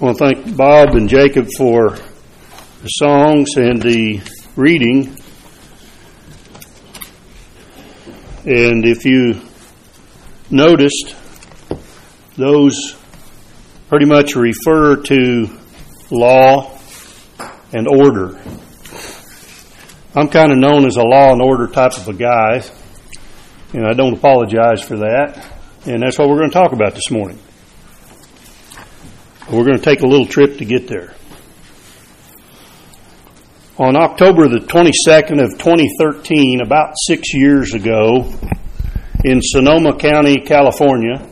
I want to thank Bob and Jacob for the songs and the reading. And if you noticed, those pretty much refer to law and order. I'm kind of known as a law and order type of a guy, and I don't apologize for that. And that's what we're going to talk about this morning. We're going to take a little trip to get there. On October the 22nd of 2013, about 6 years ago, in Sonoma County, California,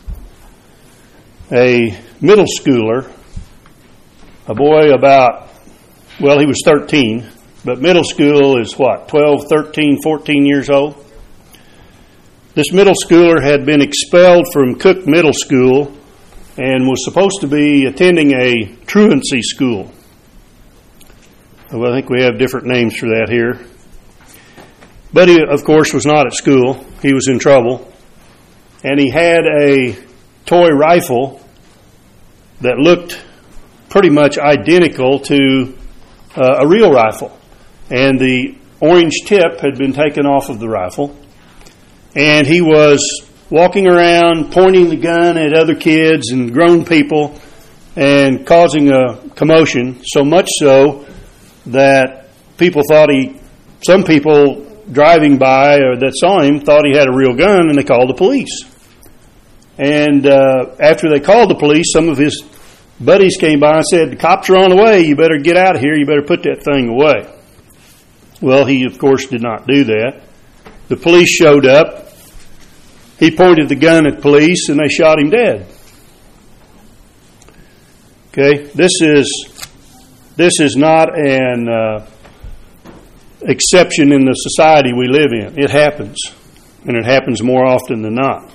a middle schooler, a boy about, well, he was 13, but middle school is what, 12, 13, 14 years old? This middle schooler had been expelled from Cook Middle School and was supposed to be attending a truancy school. Well, I think we have different names for that here. But he, of course, was not at school. He was in trouble. And he had a toy rifle that looked pretty much identical to a real rifle. And the orange tip had been taken off of the rifle. And he was walking around pointing the gun at other kids and grown people and causing a commotion, so much so that some people driving by or that saw him thought he had a real gun, and they called the police. And after they called the police, some of his buddies came by and said, "The cops are on the way, you better get out of here, you better put that thing away." Well, he of course did not do that. The police showed up. He pointed the gun at police, and they shot him dead. Okay, this is not an exception in the society we live in. It happens, and it happens more often than not.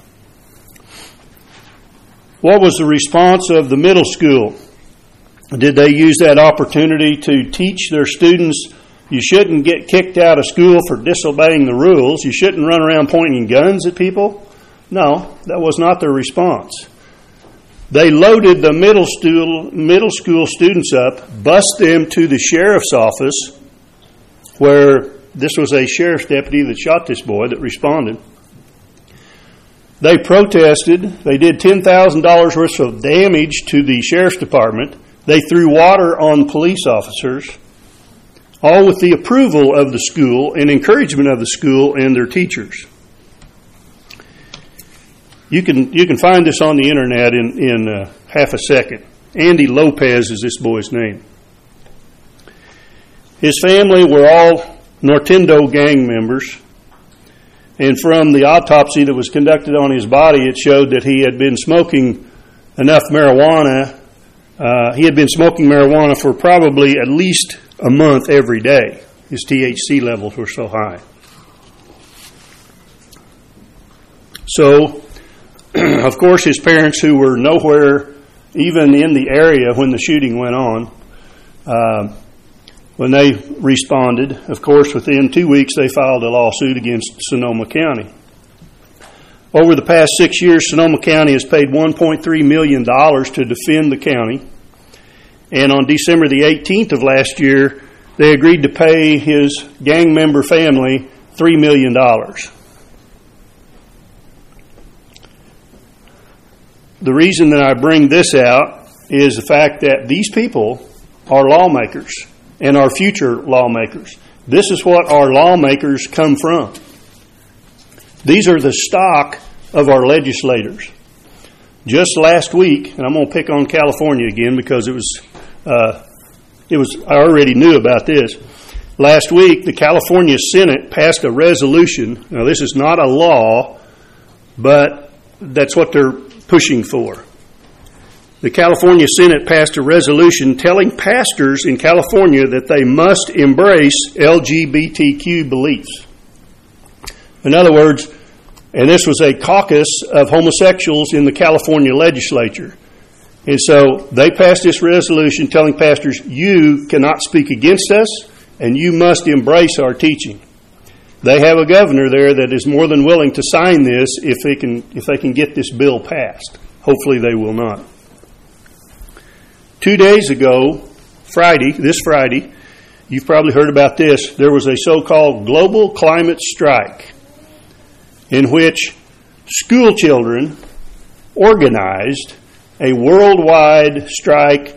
What was the response of the middle school? Did they use that opportunity to teach their students, you shouldn't get kicked out of school for disobeying the rules, you shouldn't run around pointing guns at people? No, that was not their response. They loaded the middle school students up, bussed them to the sheriff's office, where this was a sheriff's deputy that shot this boy that responded. They protested. They did $10,000 worth of damage to the sheriff's department. They threw water on police officers, all with the approval of the school and encouragement of the school and their teachers. You can find this on the internet in half a second. Andy Lopez is this boy's name. His family were all Nortendo gang members, and from the autopsy that was conducted on his body, it showed that he had been smoking enough marijuana. He had been smoking marijuana for probably at least a month every day. His THC levels were so high. So, of course, his parents, who were nowhere even in the area when the shooting went on, when they responded, of course, within 2 weeks, they filed a lawsuit against Sonoma County. Over the past 6 years, Sonoma County has paid $1.3 million to defend the county. And on December the 18th of last year, they agreed to pay his gang member family $3 million. The reason that I bring this out is the fact that these people are lawmakers and are future lawmakers. This is what our lawmakers come from. These are the stock of our legislators. Just last week, and I'm going to pick on California again because I already knew about this. Last week, the California Senate passed a resolution. Now, this is not a law, but that's what they're pushing for. The California Senate passed a resolution telling pastors in California that they must embrace LGBTQ beliefs. In other words, and this was a caucus of homosexuals in the California legislature. And so they passed this resolution telling pastors, you cannot speak against us and you must embrace our teaching. They have a governor there that is more than willing to sign this if they can get this bill passed. Hopefully they will not. 2 days ago, this Friday, you've probably heard about this, there was a so-called global climate strike in which school children organized a worldwide strike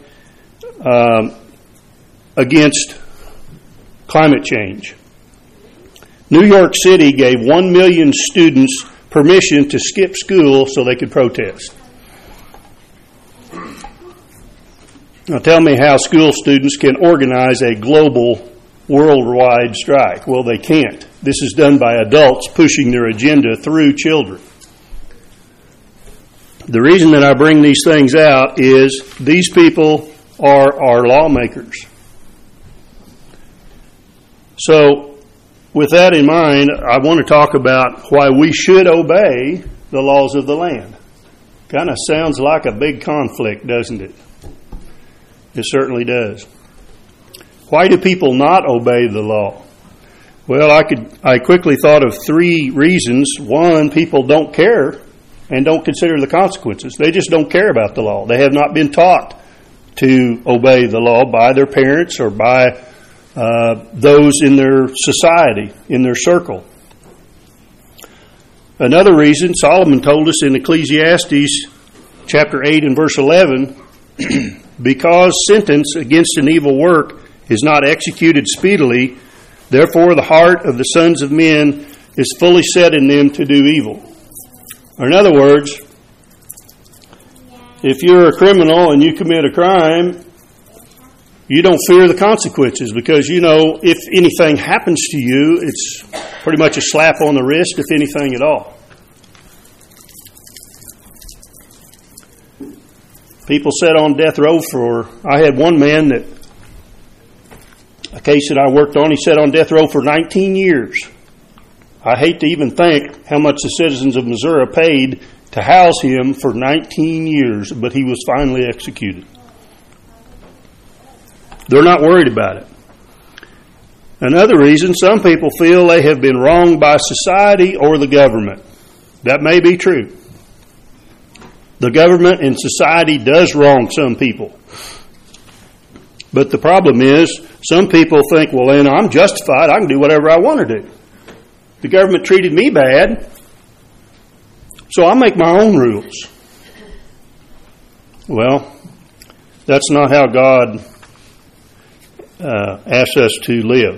against climate change. New York City gave 1 million students permission to skip school so they could protest. Now tell me how school students can organize a global, worldwide strike. Well, they can't. This is done by adults pushing their agenda through children. The reason that I bring these things out is these people are our lawmakers. So, with that in mind, I want to talk about why we should obey the laws of the land. Kind of sounds like a big conflict, doesn't it? It certainly does. Why do people not obey the law? Well, I quickly thought of 3 reasons. One, people don't care and don't consider the consequences. They just don't care about the law. They have not been taught to obey the law by their parents or by those in their society, in their circle. Another reason, Solomon told us in Ecclesiastes chapter 8 and verse 11, because sentence against an evil work is not executed speedily, therefore the heart of the sons of men is fully set in them to do evil. Or in other words, if you're a criminal and you commit a crime, you don't fear the consequences because you know if anything happens to you, it's pretty much a slap on the wrist, if anything at all. People sat on death row I had one man a case that I worked on, he sat on death row for 19 years. I hate to even think how much the citizens of Missouri paid to house him for 19 years, but he was finally executed. They're not worried about it. Another reason, some people feel they have been wronged by society or the government. That may be true. The government and society does wrong some people. But the problem is, some people think, well, then I'm justified. I can do whatever I want to do. The government treated me bad, so I'll make my own rules. Well, that's not how God asks us to live.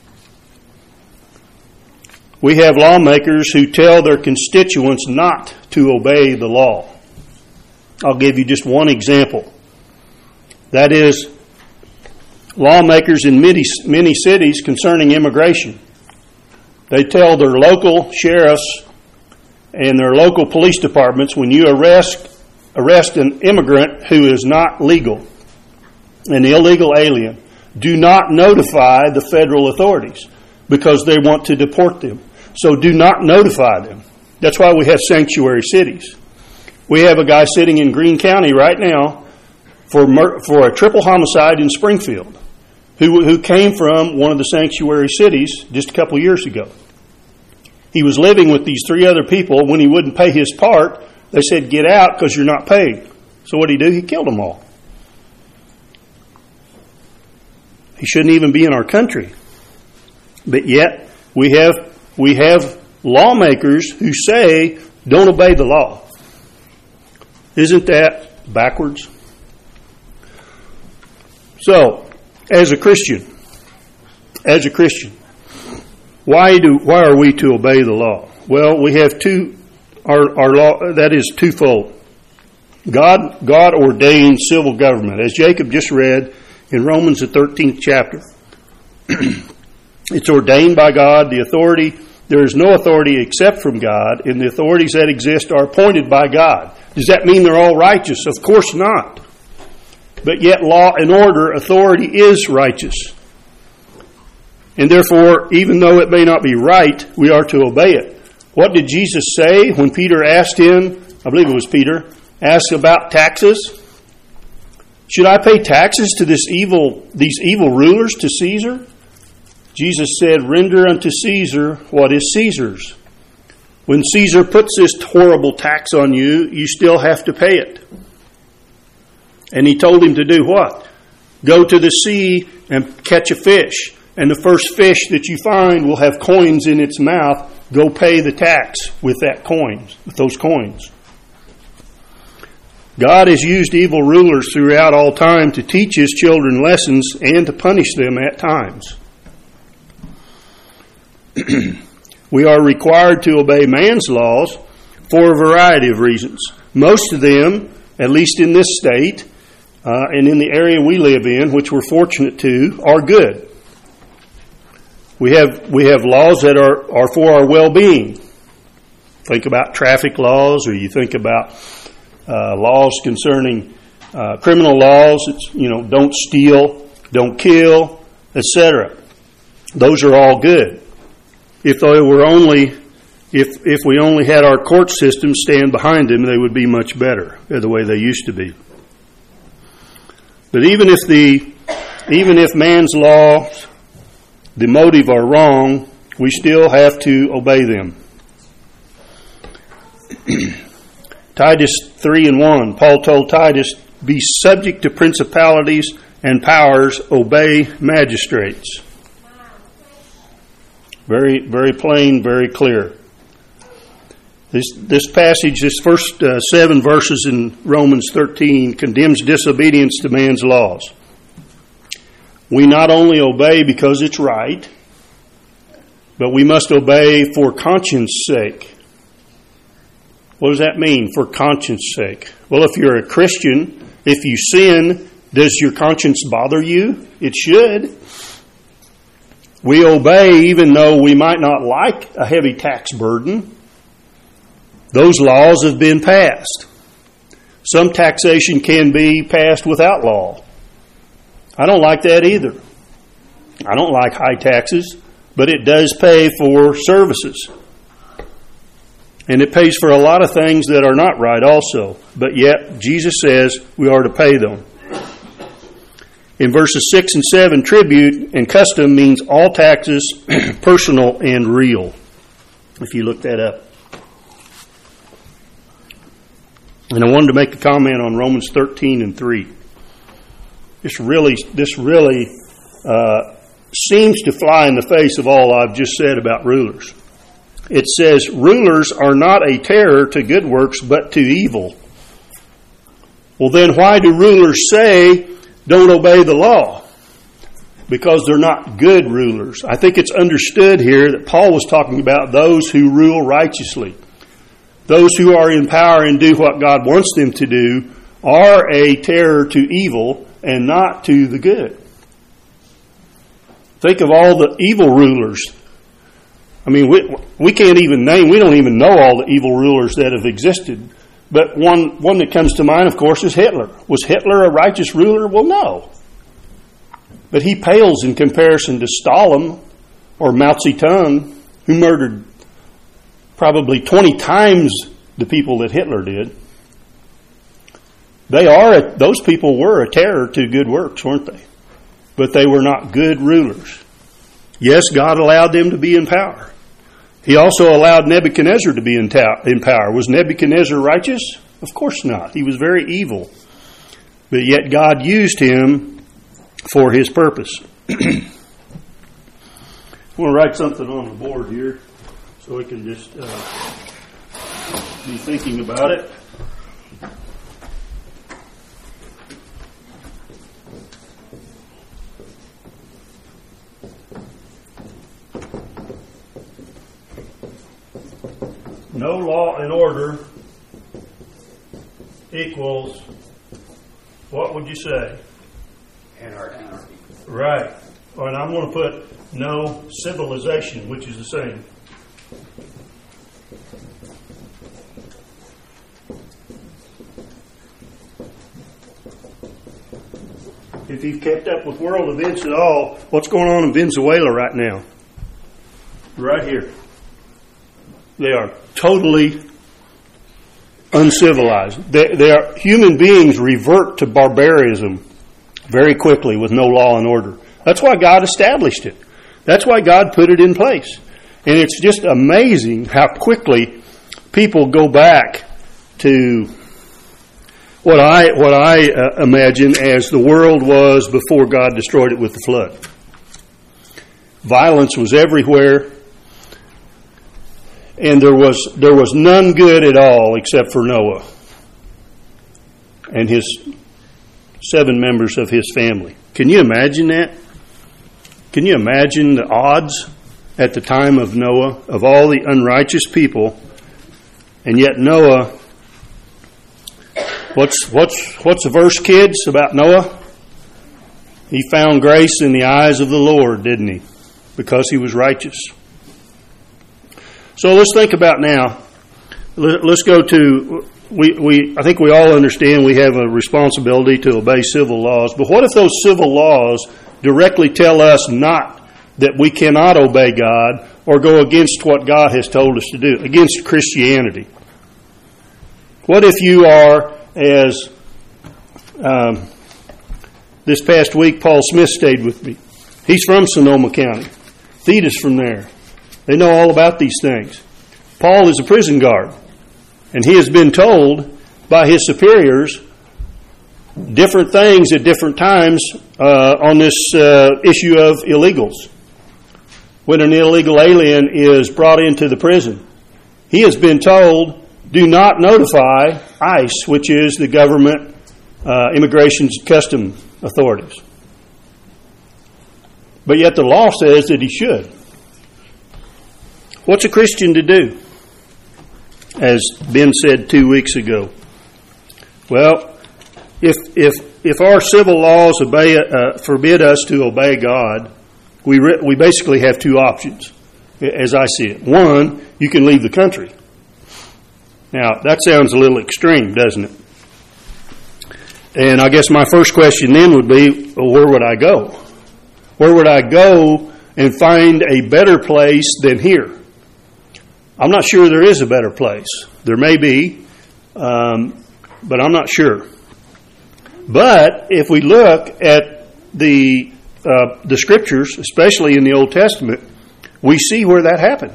We have lawmakers who tell their constituents not to obey the law. I'll give you just one example. That is, lawmakers in many cities concerning immigration. They tell their local sheriffs and their local police departments, when you arrest an immigrant who is not legal, an illegal alien, do not notify the federal authorities because they want to deport them. So do not notify them. That's why we have sanctuary cities. We have a guy sitting in Greene County right now for a triple homicide in Springfield who came from one of the sanctuary cities just a couple years ago. He was living with these 3 other people. When he wouldn't pay his part, they said, get out because you're not paid. So what did he do? He killed them all. He shouldn't even be in our country. But yet, we have lawmakers who say, don't obey the law. Isn't that backwards? So, as a Christian, why are we to obey the law? Well, we have our law, that is twofold. God ordained civil government, as Jacob just read in Romans the 13th chapter. It's ordained by God. There is no authority except from God, and the authorities that exist are appointed by God. Does that mean they're all righteous? Of course not. But yet law and order, authority is righteous. And therefore, even though it may not be right, we are to obey it. What did Jesus say when Peter asked him, I believe it was Peter, asked about taxes? Should I pay taxes to these evil rulers, to Caesar? Jesus said, render unto Caesar what is Caesar's. When Caesar puts this horrible tax on you, you still have to pay it. And he told him to do what? Go to the sea and catch a fish. And the first fish that you find will have coins in its mouth. Go pay the tax with those coins. God has used evil rulers throughout all time to teach His children lessons and to punish them at times. We are required to obey man's laws for a variety of reasons. Most of them, at least in this state, and in the area we live in, which we're fortunate to, are good. We have laws that are for our well-being. Think about traffic laws, or you think about laws concerning criminal laws. Don't steal, don't kill, etc. Those are all good. If we only had our court system stand behind them, they would be much better. They're the way they used to be. But even if man's laws, the motive are wrong, we still have to obey them. Titus 3:1, Paul told Titus, be subject to principalities and powers, obey magistrates. Very, very plain, very clear. This passage, this first 7 verses in Romans 13, condemns disobedience to man's laws. We not only obey because it's right, but we must obey for conscience sake. What does that mean, for conscience sake? Well, if you're a Christian, if you sin, does your conscience bother you? It should. We obey even though we might not like a heavy tax burden. Those laws have been passed. Some taxation can be passed without law. I don't like that either. I don't like high taxes, but it does pay for services. And it pays for a lot of things that are not right also. But yet, Jesus says we are to pay them. In verses 6 and 7, tribute and custom means all taxes, personal and real. If you look that up. And I wanted to make a comment on Romans 13:3. This really seems to fly in the face of all I've just said about rulers. It says, rulers are not a terror to good works, but to evil. Well, then why do rulers say, don't obey the law? Because they're not good rulers. I think it's understood here that Paul was talking about those who rule righteously. Those who are in power and do what God wants them to do are a terror to evil and not to the good. Think of all the evil rulers. I mean, we can't even name, we don't even know all the evil rulers that have existed. But one that comes to mind, of course, is Hitler. Was Hitler a righteous ruler? Well, no. But he pales in comparison to Stalin or Mao Zedong, who murdered probably 20 times the people that Hitler did. Those people were a terror to good works, weren't they? But they were not good rulers. Yes, God allowed them to be in power. He also allowed Nebuchadnezzar to be in power. Was Nebuchadnezzar righteous? Of course not. He was very evil. But yet God used him for His purpose. I want to write something on the board here so we can just be thinking about it. No law and order equals, what would you say? Anarchy. Right. And I'm going to put no civilization, which is the same. If you've kept up with world events at all, what's going on in Venezuela right now? Right here. They are totally uncivilized. Human beings revert to barbarism very quickly with no law and order. That's why God established it. That's why God put it in place. And it's just amazing how quickly people go back to what I imagine as the world was before God destroyed it with the flood. Violence was everywhere, and there was none good at all except for Noah and his 7 members of his family. Can you imagine that? Can you imagine the odds at the time of Noah of all the unrighteous people, and yet Noah? What's the verse, kids, about Noah? He found grace in the eyes of the Lord, didn't he? Because he was righteous. So let's think about now. Let's go to, I think we all understand we have a responsibility to obey civil laws, but what if those civil laws directly tell us not that we cannot obey God or go against what God has told us to do, against Christianity? What if you are, as this past week Paul Smith stayed with me. He's from Sonoma County. Theta's from there. They know all about these things. Paul is a prison guard, and he has been told by his superiors different things at different times on this issue of illegals. When an illegal alien is brought into the prison, he has been told, do not notify ICE, which is the government immigration custom authorities. But yet the law says that he should. What's a Christian to do? As Ben said 2 weeks ago. Well, if our civil laws forbid us to obey God, we basically have 2 options, as I see it. One, you can leave the country. Now, that sounds a little extreme, doesn't it? And I guess my first question then would be, well, where would I go? Where would I go and find a better place than here? I'm not sure there is a better place. There may be, but I'm not sure. But if we look at the Scriptures, especially in the Old Testament, we see where that happened.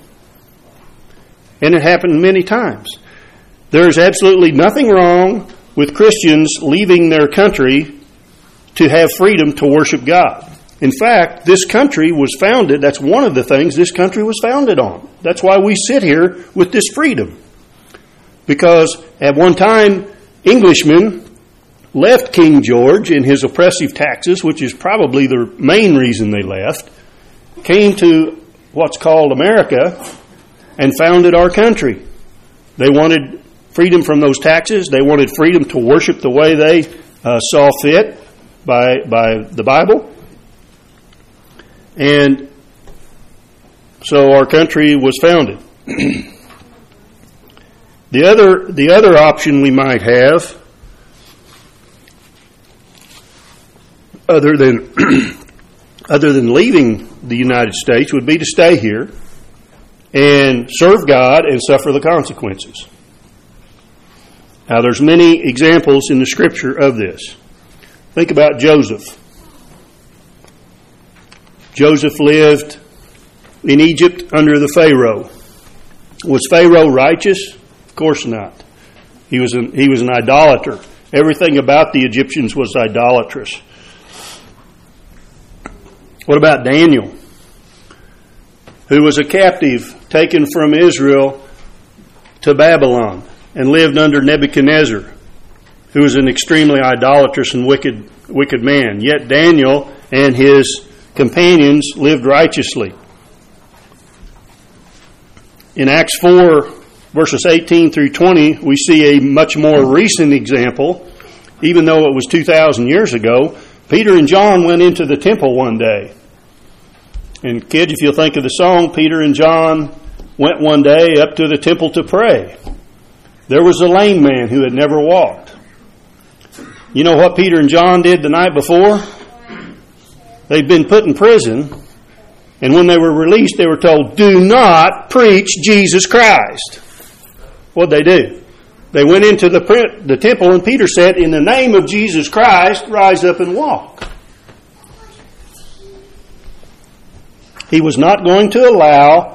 And it happened many times. There is absolutely nothing wrong with Christians leaving their country to have freedom to worship God. In fact, this country was founded, that's one of the things this country was founded on. That's why we sit here with this freedom. Because at one time, Englishmen left King George and his oppressive taxes, which is probably the main reason they left, came to what's called America and founded our country. They wanted freedom from those taxes. They wanted freedom to worship the way they saw fit by the Bible. And so our country was founded. The other option we might have, other than leaving the United States, would be to stay here and serve God and suffer the consequences. Now, there's many examples in the Scripture of this. Think about Joseph. Joseph lived in Egypt under the Pharaoh. Was Pharaoh righteous? Of course not. He was an idolater. Everything about the Egyptians was idolatrous. What about Daniel, who was a captive taken from Israel to Babylon and lived under Nebuchadnezzar, who was an extremely idolatrous and wicked man? Yet Daniel and his companions lived righteously. In Acts 4, verses 18 through 20, we see a much more recent example. Even though it was 2,000 years ago, Peter and John went into the temple one day. And kids, if you'll think of the song, Peter and John went one day up to the temple to pray. There was a lame man who had never walked. You know what Peter and John did the night before? They'd been put in prison, and when they were released, they were told, do not preach Jesus Christ. What'd they do? They went into the temple, and Peter said, in the name of Jesus Christ, rise up and walk. He was not going to allow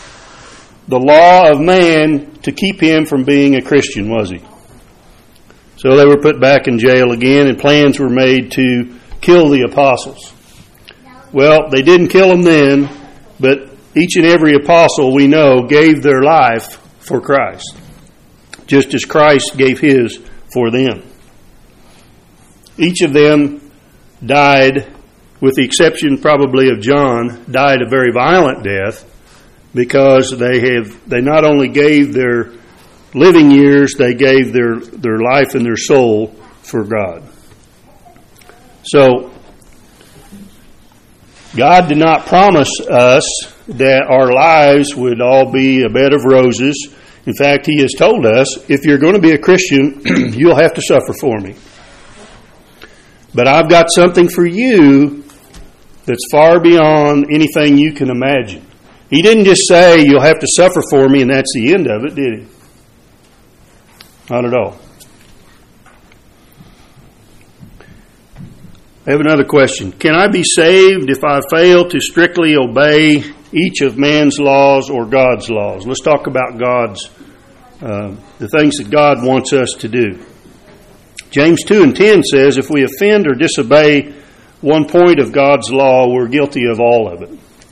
the law of man to keep him from being a Christian, was he? So they were put back in jail again, and plans were made to kill the apostles. Well, they didn't kill them then, but each and every apostle we know gave their life for Christ, just as Christ gave his for them. Each of them died, with the exception probably of John, died a very violent death, because they not only gave their living years, they gave their life and their soul for God. So, God did not promise us that our lives would all be a bed of roses. In fact, He has told us, if you're going to be a Christian, you'll have to suffer for me. But I've got something for you that's far beyond anything you can imagine. He didn't just say, you'll have to suffer for me, and that's the end of it, did He? Not at all. I have another question. Can I be saved if I fail to strictly obey each of man's laws or God's laws? Let's talk about God's, the things that God wants us to do. James 2:10 says, if we offend or disobey one point of God's law, we're guilty of all of it.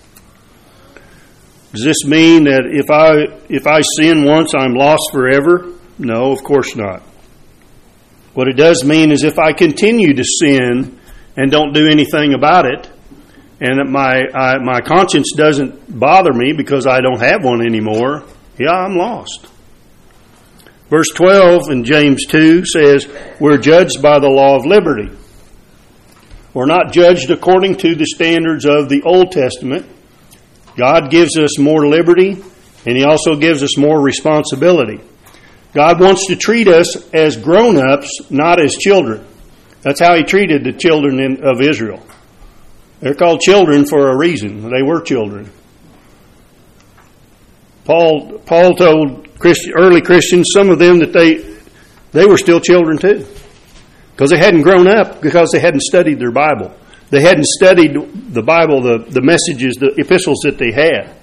Does this mean that if I sin once, I'm lost forever? No, of course not. What it does mean is if I continue to sin and don't do anything about it, and that my conscience doesn't bother me because I don't have one anymore, yeah, I'm lost. Verse 12 in James 2 says, we're judged by the law of liberty. We're not judged according to the standards of the Old Testament. God gives us more liberty, and He also gives us more responsibility. God wants to treat us as grown-ups, not as children. That's how He treated the children of Israel. They're called children for a reason. They were children. Paul told early Christians, some of them, that they were still children too. Because they hadn't grown up, because they hadn't studied their Bible. They hadn't studied the Bible, the messages, the epistles that they had.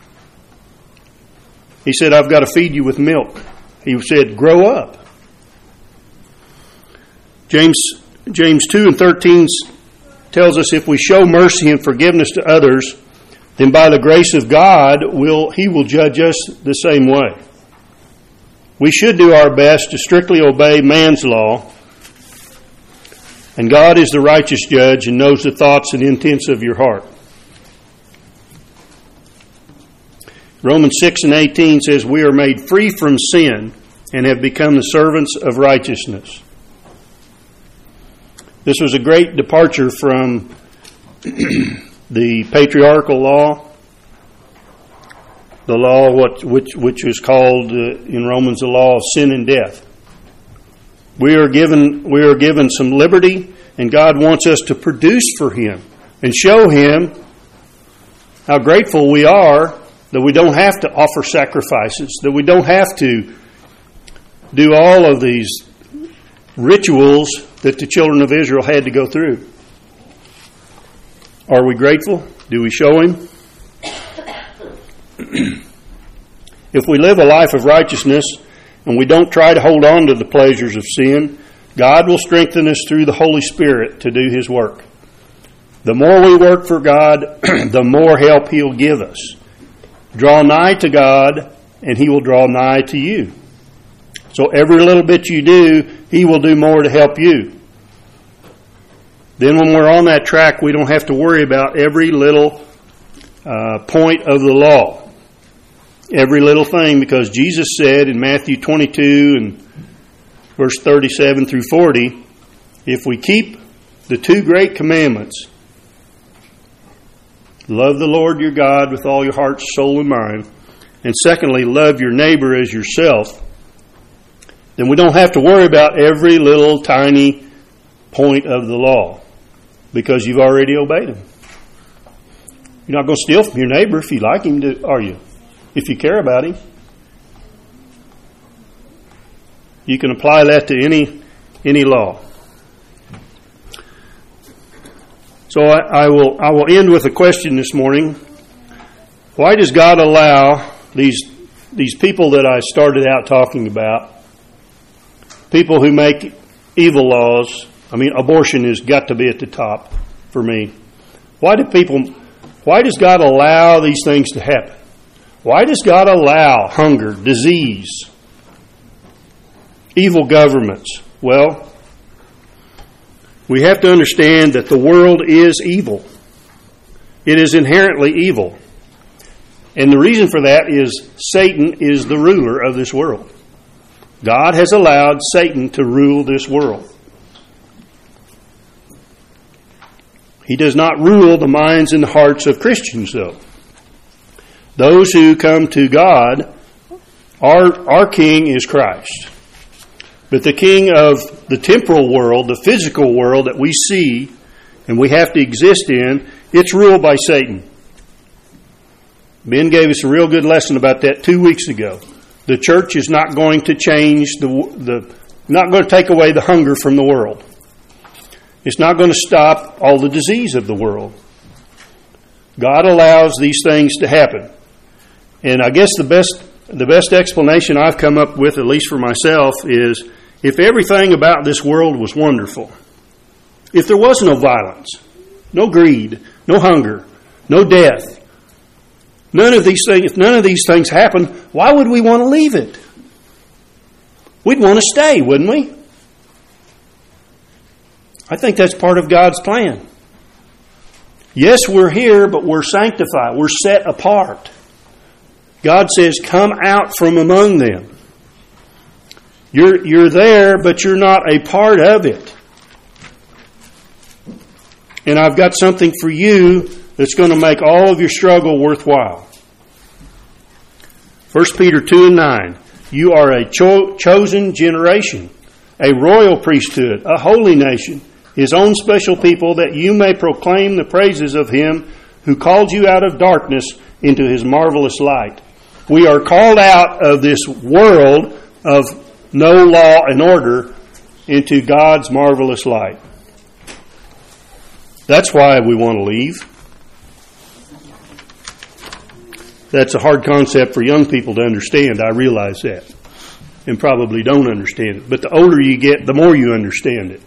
He said, I've got to feed you with milk. He said, grow up. James 2:13 tells us if we show mercy and forgiveness to others, then by the grace of God, He will judge us the same way. We should do our best to strictly obey man's law, and God is the righteous judge and knows the thoughts and intents of your heart. Romans 6:18 says, we are made free from sin and have become the servants of righteousness. This was a great departure from the patriarchal law, the law which was called in Romans the law of sin and death. We are given some liberty, and God wants us to produce for Him and show Him how grateful we are that we don't have to offer sacrifices, that we don't have to do all of these rituals that the children of Israel had to go through. Are we grateful? Do we show Him? If we live a life of righteousness and we don't try to hold on to the pleasures of sin, God will strengthen us through the Holy Spirit to do His work. The more we work for God, the more help He'll give us. Draw nigh to God, and He will draw nigh to you. So every little bit you do, He will do more to help you. Then when we're on that track, we don't have to worry about every little point of the law. Every little thing, because Jesus said in Matthew 22 and verse 37 through 40, if we keep the two great commandments, love the Lord your God with all your heart, soul, and mind, and secondly, love your neighbor as yourself, then we don't have to worry about every little tiny point of the law, because you've already obeyed Him. You're not going to steal from your neighbor if you like him, are you? If you care about him. You can apply that to any law. So I will end with a question this morning. Why does God allow these people that I started out talking about people who make evil laws. I mean, abortion has got to be at the top for me. Why does God allow these things to happen? Why does God allow hunger, disease, evil governments? Well, we have to understand that the world is evil. It is inherently evil. And the reason for that is Satan is the ruler of this world. God has allowed Satan to rule this world. He does not rule the minds and hearts of Christians, though. Those who come to God, our king is Christ. But the king of the temporal world, the physical world that we see and we have to exist in, it's ruled by Satan. Ben gave us a real good lesson about that 2 weeks ago. The church is not going to change not going to take away the hunger from the world. It's not going to stop all the disease of the world. God allows these things to happen. And I guess the best explanation I've come up with, at least for myself, is if everything about this world was wonderful, if there was no violence, no greed, no hunger, no death, if none of these things happen, why would we want to leave it? We'd want to stay, wouldn't we? I think that's part of God's plan. Yes, we're here, but we're sanctified. We're set apart. God says, come out from among them. You're there, but you're not a part of it. And I've got something for you that's going to make all of your struggle worthwhile. 1 Peter 2:9. You are a chosen generation, a royal priesthood, a holy nation, His own special people, that you may proclaim the praises of Him who called you out of darkness into His marvelous light. We are called out of this world of no law and order into God's marvelous light. That's why we want to leave. That's a hard concept for young people to understand. I realize that. And probably don't understand it. But the older you get, the more you understand it.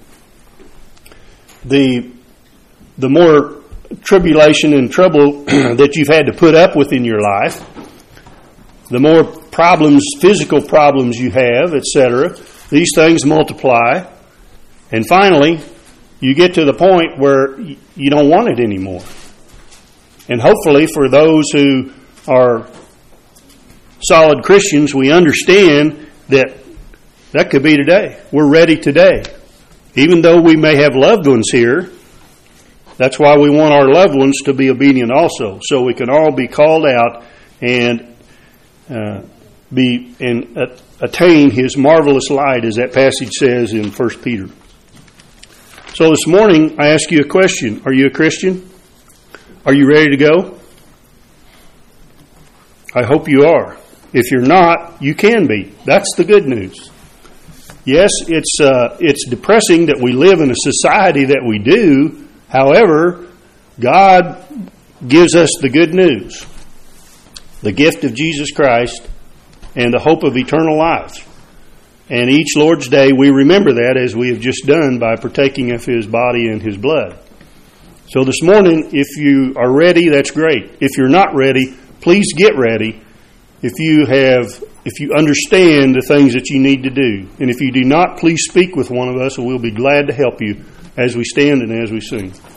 The more tribulation and trouble that you've had to put up with in your life, the more problems, physical problems you have, etc., these things multiply. And finally, you get to the point where you don't want it anymore. And hopefully for those who are solid Christians, we understand that could be today. We're ready today. Even though we may have loved ones here, that's why we want our loved ones to be obedient also, so we can all be called out and attain His marvelous light, as that passage says in 1 Peter. So this morning, I ask you a question. Are you a Christian? Are you ready to go? I hope you are. If you're not, you can be. That's the good news. Yes, it's depressing that we live in a society that we do. However, God gives us the good news, the gift of Jesus Christ, and the hope of eternal life. And each Lord's Day, we remember that, as we have just done, by partaking of His body and His blood. So this morning, if you are ready, that's great. If you're not ready, please get ready. If you understand the things that you need to do. And if you do not, please speak with one of us, and we'll be glad to help you as we stand and as we sing.